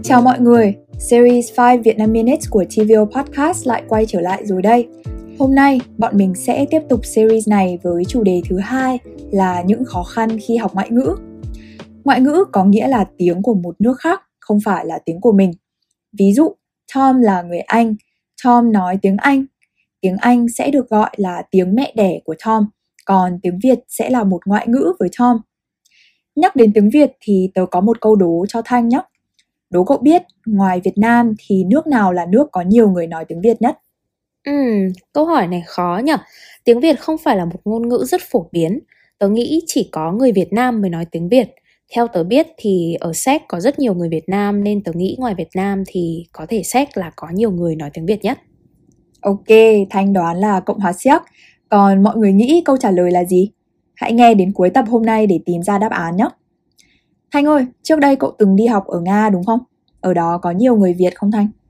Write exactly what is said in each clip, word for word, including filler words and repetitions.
Chào mọi người, series five Vietnam Minutes của tê vê o Podcast lại quay trở lại rồi đây. Hôm nay, bọn mình sẽ tiếp tục series này với chủ đề thứ hai là những khó khăn khi học ngoại ngữ. Ngoại ngữ có nghĩa là tiếng của một nước khác, không phải là tiếng của mình. Ví dụ, Tom là người Anh, Tom nói tiếng Anh. Tiếng Anh sẽ được gọi là tiếng mẹ đẻ của Tom, còn tiếng Việt sẽ là một ngoại ngữ với Tom. Nhắc đến tiếng Việt thì tớ có một câu đố cho Thanh nhé. Đố cậu biết, ngoài Việt Nam thì nước nào là nước có nhiều người nói tiếng Việt nhất? Ừm, câu hỏi này khó nhỉ? Tiếng Việt không phải là một ngôn ngữ rất phổ biến. Tớ nghĩ chỉ có người Việt Nam mới nói tiếng Việt. Theo tớ biết thì ở Séc có rất nhiều người Việt Nam, nên tớ nghĩ ngoài Việt Nam thì có thể Séc là có nhiều người nói tiếng Việt nhất. Ok, Thanh đoán là Cộng hòa Séc. Còn mọi người nghĩ câu trả lời là gì? Hãy nghe đến cuối tập hôm nay để tìm ra đáp án nhé. Thanh ơi, trước đây cậu từng đi học ở Nga đúng không? Ở đó có nhiều người Việt không Thanh?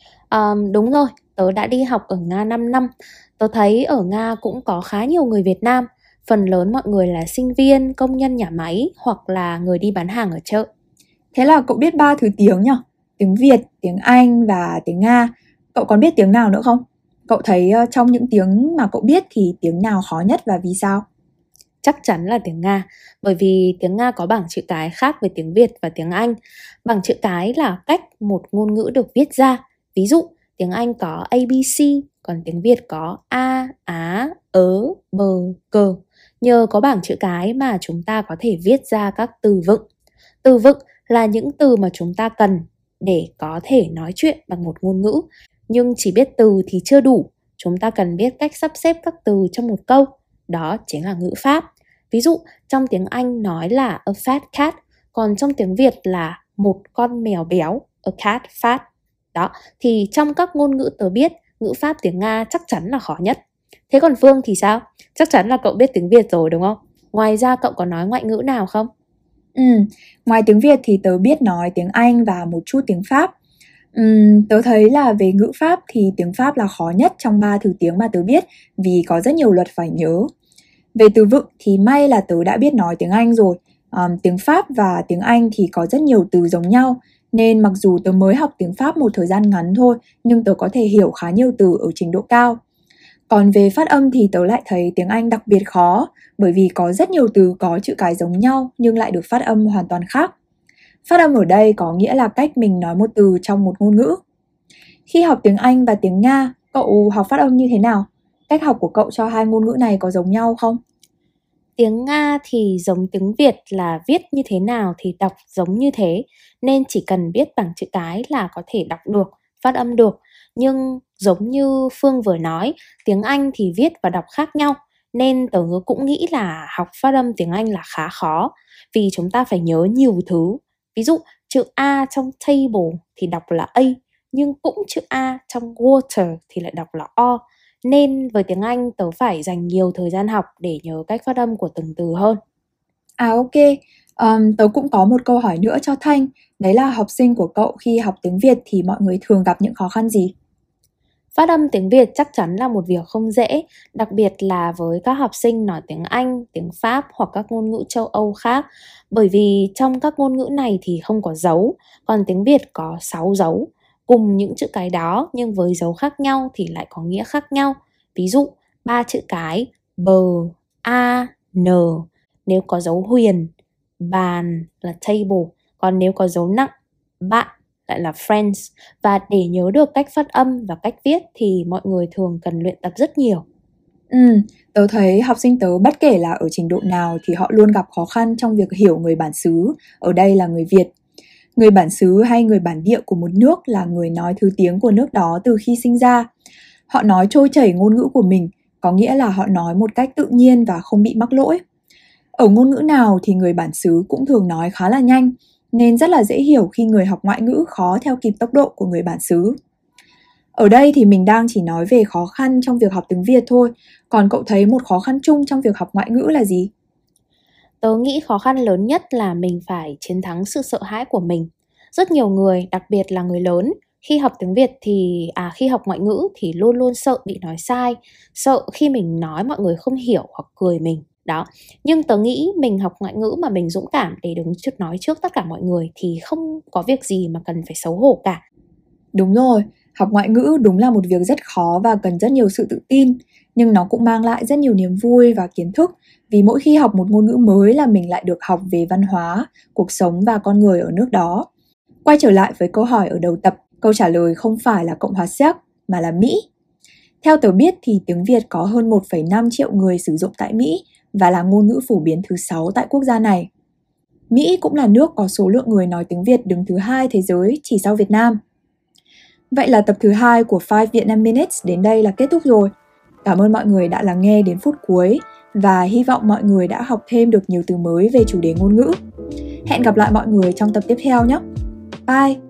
Um, đúng rồi, tớ đã đi học ở Nga năm năm. Tớ thấy ở Nga cũng có khá nhiều người Việt Nam. Phần lớn mọi người là sinh viên, công nhân nhà máy hoặc là người đi bán hàng ở chợ. Thế là cậu biết ba thứ tiếng nhỉ? Tiếng Việt, tiếng Anh và tiếng Nga. Cậu còn biết tiếng nào nữa không? Cậu thấy trong những tiếng mà cậu biết thì tiếng nào khó nhất và vì sao? Chắc chắn là tiếng Nga, bởi vì tiếng Nga có bảng chữ cái khác với tiếng Việt và tiếng Anh. Bảng chữ cái là cách một ngôn ngữ được viết ra. Ví dụ, tiếng Anh có A, B, C, còn tiếng Việt có A, Á, Ớ, Bờ, Cờ. Nhờ có bảng chữ cái mà chúng ta có thể viết ra các từ vựng. Từ vựng là những từ mà chúng ta cần để có thể nói chuyện bằng một ngôn ngữ. Nhưng chỉ biết từ thì chưa đủ, chúng ta cần biết cách sắp xếp các từ trong một câu. Đó chính là ngữ pháp. Ví dụ, trong tiếng Anh nói là a fat cat, còn trong tiếng Việt là một con mèo béo, a cat fat. Đó, thì trong các ngôn ngữ tớ biết, ngữ pháp tiếng Nga chắc chắn là khó nhất. Thế còn Phương thì sao? Chắc chắn là cậu biết tiếng Việt rồi đúng không? Ngoài ra cậu có nói ngoại ngữ nào không? Ừ, ngoài tiếng Việt thì tớ biết nói tiếng Anh và một chút tiếng Pháp. Uhm, tớ thấy là về ngữ pháp thì tiếng Pháp là khó nhất trong ba thứ tiếng mà tớ biết vì có rất nhiều luật phải nhớ. Về từ vựng thì may là tớ đã biết nói tiếng Anh rồi. Um, tiếng Pháp và tiếng Anh thì có rất nhiều từ giống nhau, nên mặc dù tớ mới học tiếng Pháp một thời gian ngắn thôi, nhưng tớ có thể hiểu khá nhiều từ ở trình độ cao. Còn về phát âm thì tớ lại thấy tiếng Anh đặc biệt khó, bởi vì có rất nhiều từ có chữ cái giống nhau nhưng lại được phát âm hoàn toàn khác. Phát âm ở đây có nghĩa là cách mình nói một từ trong một ngôn ngữ. Khi học tiếng Anh và tiếng Nga, cậu học phát âm như thế nào? Cách học của cậu cho hai ngôn ngữ này có giống nhau không? Tiếng Nga thì giống tiếng Việt là viết như thế nào thì đọc giống như thế, nên chỉ cần biết bảng chữ cái là có thể đọc được, phát âm được. Nhưng giống như Phương vừa nói, tiếng Anh thì viết và đọc khác nhau, nên tớ cũng nghĩ là học phát âm tiếng Anh là khá khó, vì chúng ta phải nhớ nhiều thứ. Ví dụ, chữ A trong table thì đọc là A, nhưng cũng chữ A trong water thì lại đọc là O. Nên với tiếng Anh tớ phải dành nhiều thời gian học để nhớ cách phát âm của từng từ hơn. À ok, um, tớ cũng có một câu hỏi nữa cho Thanh. Đấy là học sinh của cậu khi học tiếng Việt thì mọi người thường gặp những khó khăn gì? Phát âm tiếng Việt chắc chắn là một việc không dễ, đặc biệt là với các học sinh nói tiếng Anh, tiếng Pháp hoặc các ngôn ngữ châu Âu khác. Bởi vì trong các ngôn ngữ này thì không có dấu, còn tiếng Việt có sáu dấu. Cùng những chữ cái đó nhưng với dấu khác nhau thì lại có nghĩa khác nhau. Ví dụ, ba chữ cái bờ, a, n. Nếu có dấu huyền, bàn là table. Còn nếu có dấu nặng, bạn lại là friends. Và để nhớ được cách phát âm và cách viết thì mọi người thường cần luyện tập rất nhiều. Ừ, tớ thấy học sinh tớ bất kể là ở trình độ nào thì họ luôn gặp khó khăn trong việc hiểu người bản xứ, ở đây là người Việt. Người bản xứ hay người bản địa của một nước là người nói thứ tiếng của nước đó từ khi sinh ra. Họ nói trôi chảy ngôn ngữ của mình, có nghĩa là họ nói một cách tự nhiên và không bị mắc lỗi. Ở ngôn ngữ nào thì người bản xứ cũng thường nói khá là nhanh, nên rất là dễ hiểu khi người học ngoại ngữ khó theo kịp tốc độ của người bản xứ. Ở đây thì mình đang chỉ nói về khó khăn trong việc học tiếng Việt thôi, còn cậu thấy một khó khăn chung trong việc học ngoại ngữ là gì? Tớ nghĩ khó khăn lớn nhất là mình phải chiến thắng sự sợ hãi của mình. Rất nhiều người, đặc biệt là người lớn, khi học tiếng Việt thì, à khi học ngoại ngữ thì luôn luôn sợ bị nói sai, sợ khi mình nói mọi người không hiểu hoặc cười mình. Đó, nhưng tớ nghĩ mình học ngoại ngữ mà mình dũng cảm để đứng trước nói trước tất cả mọi người thì không có việc gì mà cần phải xấu hổ cả. Đúng rồi, học ngoại ngữ đúng là một việc rất khó và cần rất nhiều sự tự tin, nhưng nó cũng mang lại rất nhiều niềm vui và kiến thức, vì mỗi khi học một ngôn ngữ mới là mình lại được học về văn hóa, cuộc sống và con người ở nước đó. Quay trở lại với câu hỏi ở đầu tập, câu trả lời không phải là Cộng hòa Séc mà là Mỹ. Theo tớ biết thì tiếng Việt có hơn một phẩy năm triệu người sử dụng tại Mỹ và là ngôn ngữ phổ biến thứ sáu tại quốc gia này. Mỹ cũng là nước có số lượng người nói tiếng Việt đứng thứ hai thế giới chỉ sau Việt Nam. Vậy là tập thứ hai của five Vietnam Minutes đến đây là kết thúc rồi. Cảm ơn mọi người đã lắng nghe đến phút cuối và hy vọng mọi người đã học thêm được nhiều từ mới về chủ đề ngôn ngữ. Hẹn gặp lại mọi người trong tập tiếp theo nhé. Bye!